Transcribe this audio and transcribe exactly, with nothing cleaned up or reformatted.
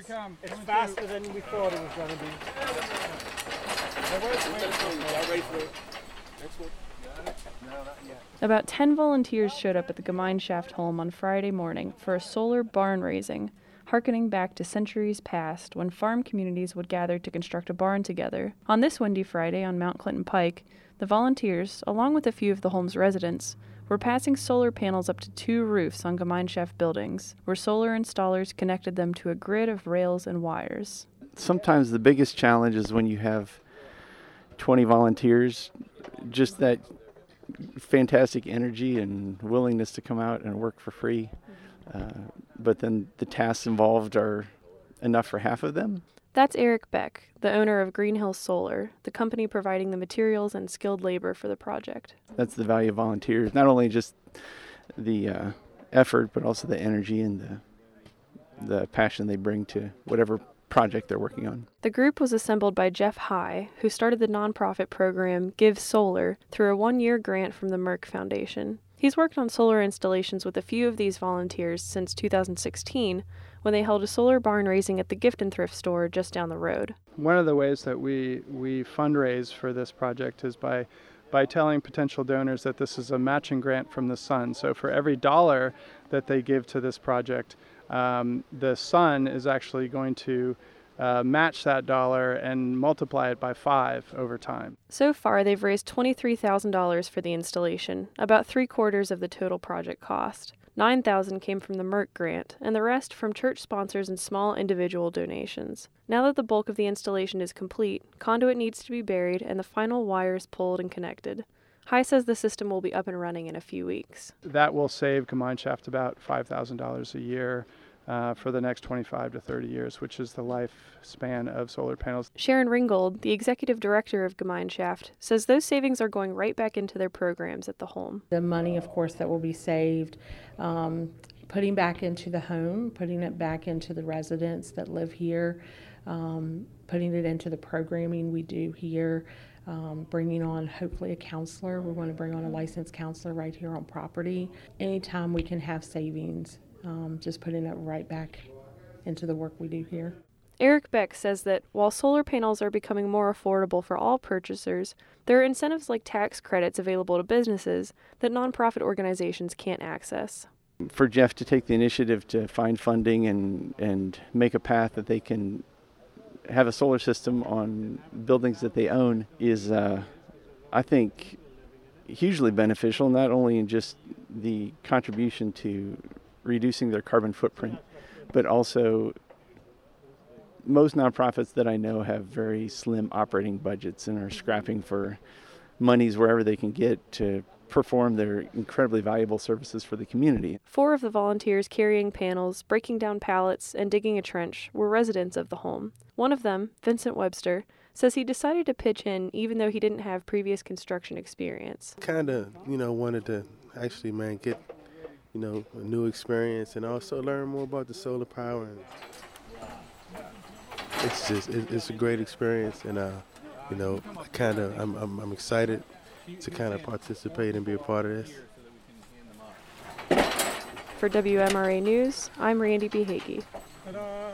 It's faster than we thought it was going to be. Y'all ready for it? Next one? No, not yet. About ten volunteers showed up at the Gemeinschaft home on Friday morning for a solar barn raising, harkening back to centuries past when farm communities would gather to construct a barn together. On this windy Friday on Mount Clinton Pike, the volunteers, along with a few of the home's residents, were passing solar panels up to two roofs on Gemeinschaft buildings, where solar installers connected them to a grid of rails and wires. Sometimes the biggest challenge is when you have twenty volunteers, just that fantastic energy and willingness to come out and work for free. Uh, but then the tasks involved are enough for half of them. That's Eric Beck, the owner of Green Hills Solar, the company providing the materials and skilled labor for the project. That's the value of volunteers, not only just the uh, effort, but also the energy and the the passion they bring to whatever project they're working on. The group was assembled by Jeff High, who started the nonprofit program Give Solar through a one-year grant from the Merck Foundation. He's worked on solar installations with a few of these volunteers since two thousand sixteen, when they held a solar barn raising at the Gift and Thrift store just down the road. One of the ways that we, we fundraise for this project is by by telling potential donors that this is a matching grant from the sun. So for every dollar that they give to this project, um, the sun is actually going to uh, match that dollar and multiply it by five over time. So far, they've raised twenty-three thousand dollars for the installation, about three quarters of the total project cost. nine thousand dollars came from the Merck grant, and the rest from church sponsors and small individual donations. Now that the bulk of the installation is complete, conduit needs to be buried and the final wires pulled and connected. High says the system will be up and running in a few weeks. That will save Gemeinschaft about five thousand dollars a year uh, for the next twenty-five to thirty years, which is the lifespan of solar panels. Sharon Ringgold, the executive director of Gemeinschaft, says those savings are going right back into their programs at the home. The money, of course, that will be saved, um, putting back into the home, putting it back into the residents that live here, um, putting it into the programming we do here, um, bringing on hopefully a counselor. We want to bring on a licensed counselor right here on property. Anytime we can have savings, um, just putting it right back into the work we do here. Eric Beck says that while solar panels are becoming more affordable for all purchasers, there are incentives like tax credits available to businesses that nonprofit organizations can't access. For Jeff to take the initiative to find funding and, and make a path that they can have a solar system on buildings that they own is, uh, I think, hugely beneficial, not only in just the contribution to reducing their carbon footprint, but also most nonprofits that I know have very slim operating budgets and are scrapping for monies wherever they can get to perform their incredibly valuable services for the community. Four of the volunteers carrying panels, breaking down pallets, and digging a trench were residents of the home. One of them, Vincent Webster, says he decided to pitch in even though he didn't have previous construction experience. Kind of, you know, wanted to actually, man, get, you know, a new experience and also learn more about the solar power. And it's just, it, it's a great experience, and, uh, you know, kind of, I'm, I'm, I'm excited to kind of participate and be a part of this. For W M R A News, I'm Randy B. Hagee. Ta-da!